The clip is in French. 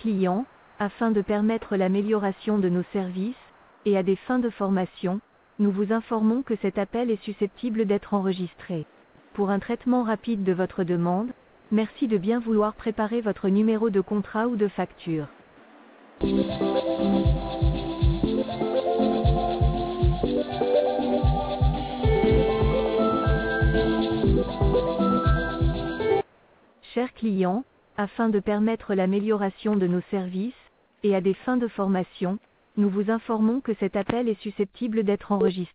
clients, afin de permettre l'amélioration de nos services, et à des fins de formation, nous vous informons que cet appel est susceptible d'être enregistré. Pour un traitement rapide de votre demande, merci de bien vouloir préparer votre numéro de contrat ou de facture. Chers clients, afin de permettre l'amélioration de nos services, et à des fins de formation, nous vous informons que cet appel est susceptible d'être enregistré.